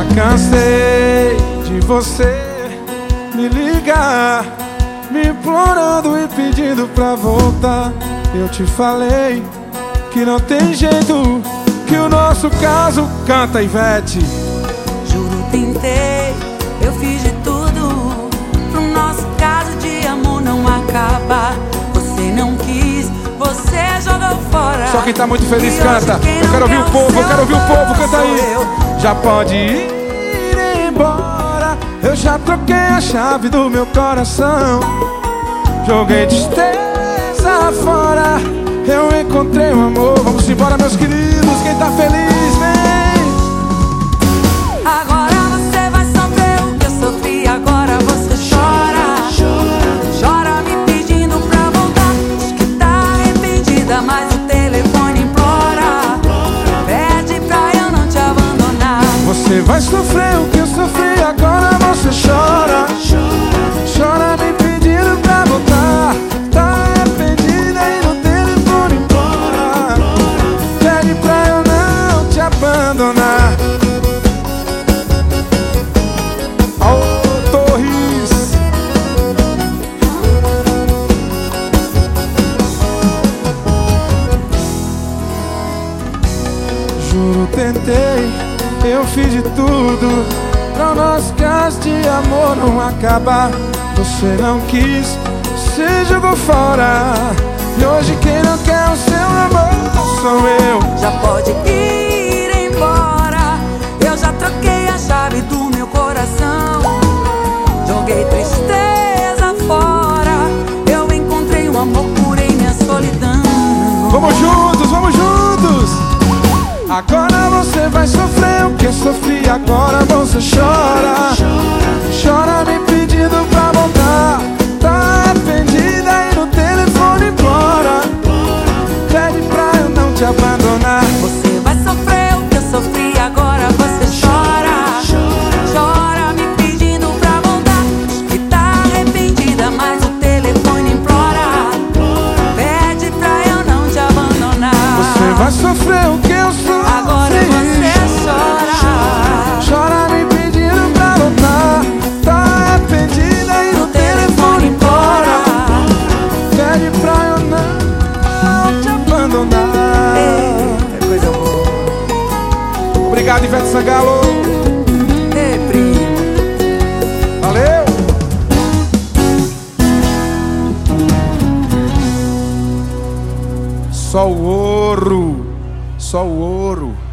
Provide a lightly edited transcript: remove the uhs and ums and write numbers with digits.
Já cansei de você me ligar, me implorando e pedindo pra voltar. Eu te falei que não tem jeito, que o nosso caso canta, Ivete. Juro, tentei, eu fiz de tudo pro nosso caso de amor não acabar. Você não quis, você jogou fora. Só quem tá muito feliz canta. Eu quero ouvir o povo, eu quero ouvir o povo, canta aí. Já pode ir embora, eu já troquei a chave do meu coração. Joguei tristeza fora, eu encontrei um amor. Vamos embora, meus queridos, quem tá feliz, vem. Agora você vai sofrer o que eu sofri, agora você chora. Chora me pedindo pra voltar, diz que tá arrependida, mas o telefone implora. Pede pra eu não te abandonar. Você vai sofrer o que eu sofri, agora você chora. Chora me pedindo pra voltar, tá arrependida e no telefone implora. Pede pra eu não te abandonar. Juro, tentei, eu fiz de tudo pra o nosso caso de amor não acabar. Você não quis, se jogou fora, e hoje quem não quer o seu amor sou eu. Já pode ir embora, eu já troquei a chave do meu coração. Joguei tristeza fora, eu encontrei um amor, curei minha solidão. Vamos juntos, vamos juntos. Agora você vai sofrer o que eu sofri, agora você chora. Chora me pedindo pra voltar, tá arrependida e no telefone implora. Pede pra eu não te abandonar. Você vai sofrer o que eu sofri, agora você chora. Chora me pedindo pra voltar, diz que tá arrependida, mas o telefone implora. Pede pra eu não te abandonar. Você vai sofrer o que eu sofri, agora você chora. Chora me pedindo pra voltar, tá arrependida e no telefone implora. Pede pra eu não te abandonar. É coisa boa. Obrigado, Ivete Sangalo. Ei, primo. Valeu. Só o ouro, só o ouro.